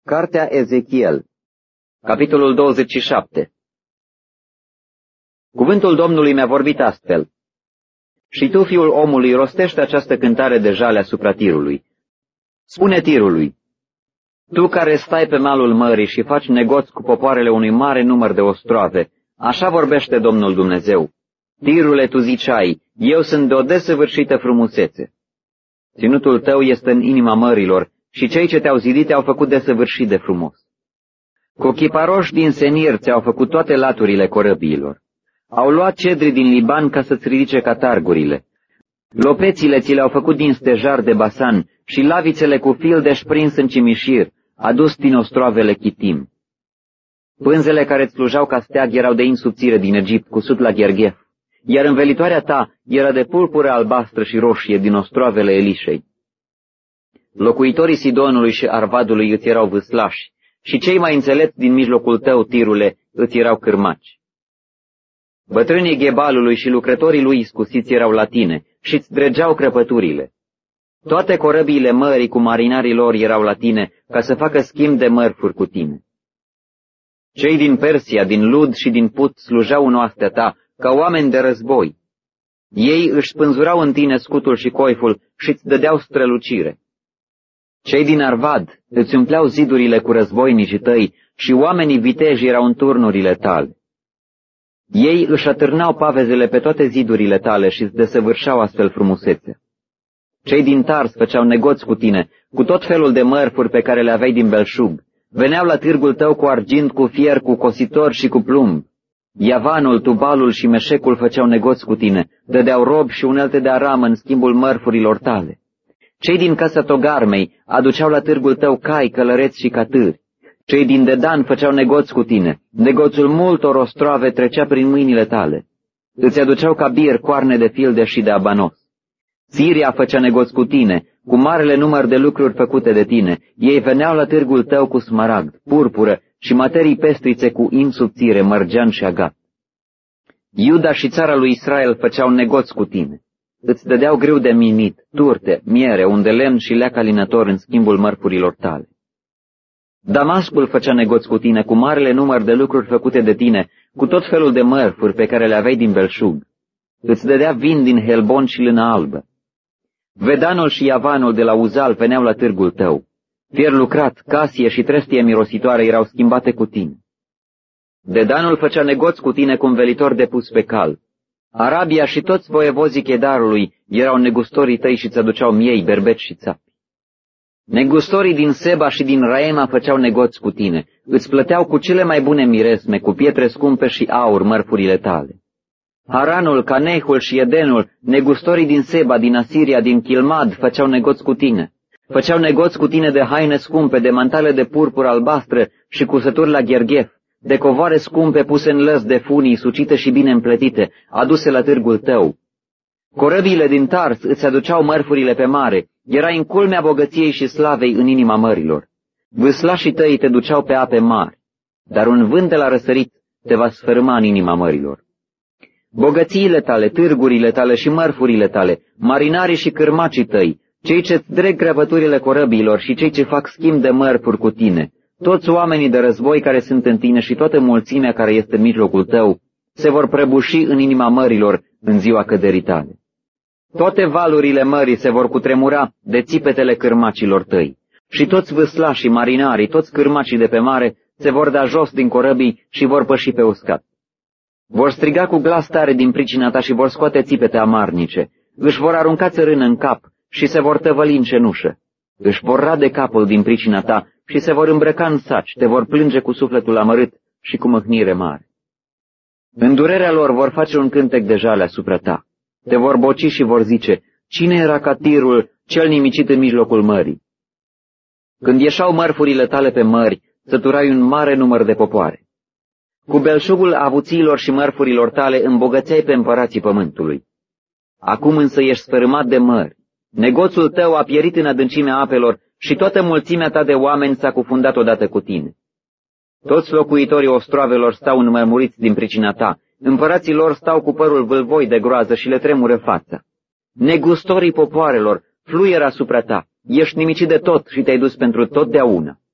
Cartea Ezechiel, capitolul 27. Cuvântul Domnului mi-a vorbit astfel. Și tu, fiul omului, rostește această cântare de jale asupra Tirului. Spune Tirului, tu care stai pe malul mării și faci negoți cu popoarele unui mare număr de ostroave, așa vorbește Domnul Dumnezeu. Tirule, tu ziceai, eu sunt de o desăvârșită frumusețe. Ținutul tău este în inima mărilor și cei ce te-au zidit te-au făcut desăvârșit de frumos. Cu chiparoși din Senir ți-au făcut toate laturile corăbiilor. Au luat cedri din Liban ca să-ți ridice catargurile. Lopețile ți le-au făcut din stejar de Basan și lavițele cu fildeș prins în cimișir, adus din ostroavele Chitim. Pânzele care îți slujau ca steag erau de insubțire din Egipt, cusut la Gherghef, iar învelitoarea ta era de purpură albastră și roșie din ostroavele Elișei. Locuitorii Sidonului și Arvadului îți erau vâslași și cei mai înțelepți din mijlocul tău, Tirule, îți erau cârmaci. Bătrânii Ghebalului și lucrătorii lui iscusiți erau la tine și îți dregeau crăpăturile. Toate corăbiile mării cu marinarii lor erau la tine ca să facă schimb de mărfuri cu tine. Cei din Persia, din Lud și din Put slujau în oastea ta ca oameni de război. Ei își spânzurau în tine scutul și coiful și îți dădeau strălucire. Cei din Arvad îți umpleau zidurile cu războinicii tăi și oamenii viteji erau în turnurile tale. Ei își atârnau pavezele pe toate zidurile tale și îți desăvârșeau astfel frumusețea. Cei din Tars făceau negoți cu tine, cu tot felul de mărfuri pe care le aveai din belșug. Veneau la târgul tău cu argint, cu fier, cu cositor și cu plumb. Iavanul, Tubalul și Meșecul făceau negoți cu tine, dădeau robi și unelte de aramă în schimbul mărfurilor tale. Cei din casa Togarmei aduceau la târgul tău cai, călăreți și catâri. Cei din Dedan făceau negoți cu tine, negoțul multor ostroave trecea prin mâinile tale. Îți aduceau ca bir coarne de fildeș și de abanos. Siria făcea negoți cu tine, cu marele număr de lucruri făcute de tine. Ei veneau la târgul tău cu smaragd, purpură și materii pestrițe cu insubțire, mărgean și agat. Iuda și țara lui Israel făceau negoți cu tine. Îți dădeau grâu de minit, turte, miere, unde lemn și leac alinător în schimbul mărfurilor tale. Damascul făcea negoți cu tine, cu marele număr de lucruri făcute de tine, cu tot felul de mărfuri pe care le aveai din belșug. Îți dădea vin din Helbon și lână albă. Vedanul și Iavanul de la Uzal veneau la târgul tău. Fier lucrat, casie și trestie mirositoare erau schimbate cu tine. Dedanul făcea negoți cu tine cu învelitor de pus pe cal. Arabia și toți voievozii Chedarului erau negustorii tăi și îți aduceau miei, berbeci și țapi. Negustorii din Seba și din Raema făceau negoți cu tine, îți plăteau cu cele mai bune miresme, cu pietre scumpe și aur mărfurile tale. Haranul, Canehul și Edenul, negustorii din Seba, din Asiria, din Chilmad, făceau negoți cu tine. Făceau negoți cu tine de haine scumpe, de mantale de purpură albastră și cusături la Gherghef, de covoare scumpe puse în lăs de funii, sucite și bine împletite, aduse la târgul tău. Corăbiile din Tars îți aduceau mărfurile pe mare, erai în culmea bogăției și slavei în inima mărilor. Vâslașii tăi te duceau pe ape mari, dar un vânt de la răsărit te va sfărâma în inima mărilor. Bogățiile tale, târgurile tale și mărfurile tale, marinarii și cârmacii tăi, cei ce-ți dreg crăpăturile corăbiilor și cei ce fac schimb de mărfuri cu tine, toți oamenii de război care sunt în tine și toată mulțimea care este în mijlocul tău, se vor prăbuși în inima mărilor în ziua căderii tale. Toate valurile mării se vor cutremura de țipetele cârmacilor tăi și toți vâslașii, marinarii, toți cârmacii de pe mare se vor da jos din corăbii și vor păși pe uscat. Vor striga cu glas tare din pricina ta și vor scoate țipete amarnice, își vor arunca țărână în cap și se vor tăvăli în cenușă, își vor rade capul din pricina ta și se vor îmbrăca în saci, te vor plânge cu sufletul amărât și cu mâhnire mare. În durerea lor vor face un cântec de jale asupra ta, te vor boci și vor zice, cine era ca Tirul, cel nimicit în mijlocul mării? Când ieșau mărfurile tale pe mări, săturai un mare număr de popoare. Cu belșugul avuțiilor și mărfurilor tale îmbogățeai pe împărații pământului. Acum însă ești sfărâmat de mări. Negoțul tău a pierit în adâncimea apelor și toată mulțimea ta de oameni s-a cufundat odată cu tine. Toți locuitorii ostroavelor stau înmărmuriți din pricina ta, împărații lor stau cu părul vâlvoi de groază și le tremură fața. Negustorii popoarelor fluieră asupra ta, ești nimicit de tot și te-ai dus pentru totdeauna.